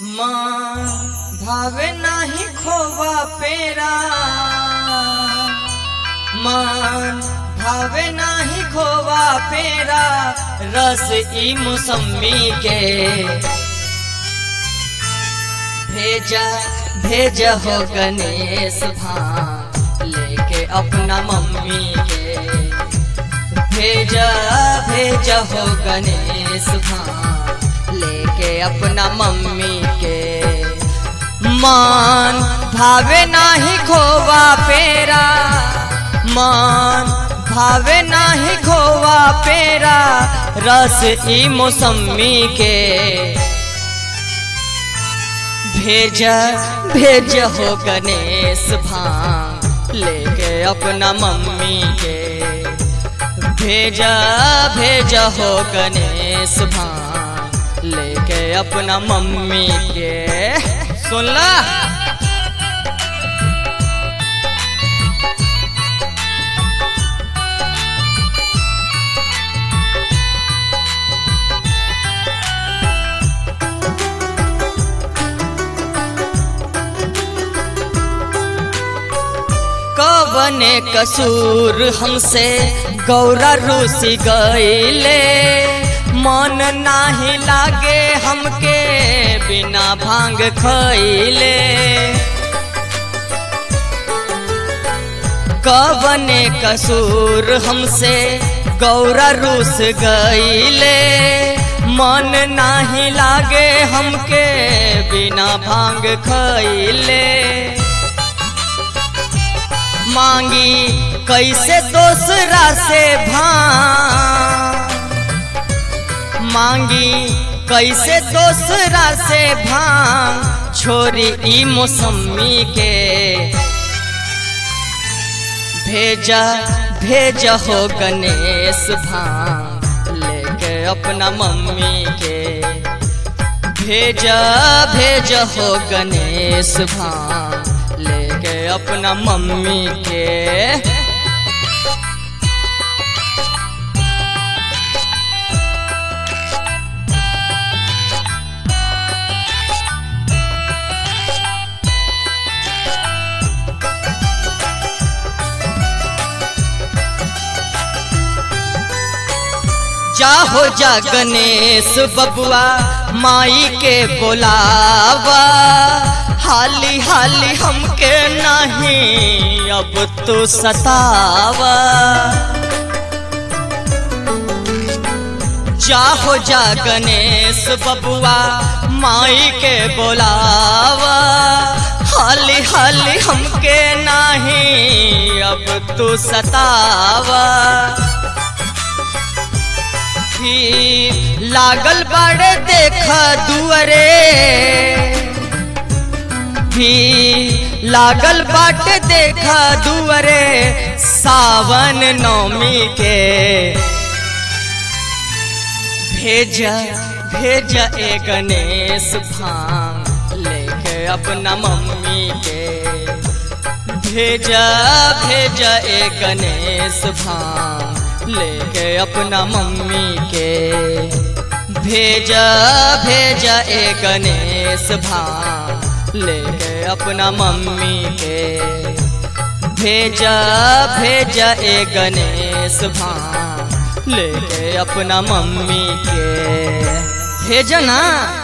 माँ भावे नाही खोवा पेरा, मान भावे नाही खोवा पेरा, रस ई मौसमी के भेजा भेजा हो गणेश भान लेके अपना मम्मी के, भेजा भेजा हो गणेश भान लेके अपना मम्मी के। मान भावे नाही खोवा पेरा, मान भावे नाही खोवा पेरा, रस ई मौसमी के भेजा भेजा हो गणेश भान लेके अपना मम्मी के, भेजा भेजा हो गणेश भान लेके अपना मम्मी के। सुनला कवने कसूर हमसे गौरा रूसी गईले, मन नाही लागे हमके बिना भांग खइले। कवने कसूर हमसे गौरा रूस गईले, मन नाही लागे हमके बिना भांग खइले। मांगी कैसे दूसरा से भांग, मांगी कैसे दूसरा से भांग, छोरी ई मौसमी के भेजा भेजा हो गणेश भांग लेके अपना मम्मी के, भेजा भेजा हो गणेश भांग लेके अपना मम्मी के। जाहो जा गणेश बबुआ माई के बोलावा, हाली हाली हमके नहीं अब तो सतावा। जाहो जा गणेश बबुआ माई के बोलावा, हाली हाली हमके नहीं अब तो सतावा। लागल बड़े देखा दुअरे, भी लागल बाटे देखा दुअरे, सावन नौमी के भेजा भेजा ए गणेश भांग लेके अपना मम्मी के, भेजा भेजा ए गणेश भांग लेके अपना मम्मी के, भेजा भेजा ए गणेश भांग लेके अपना मम्मी के, भेजा भेजा ए गणेश भांग लेके अपना मम्मी के। भेजा ना।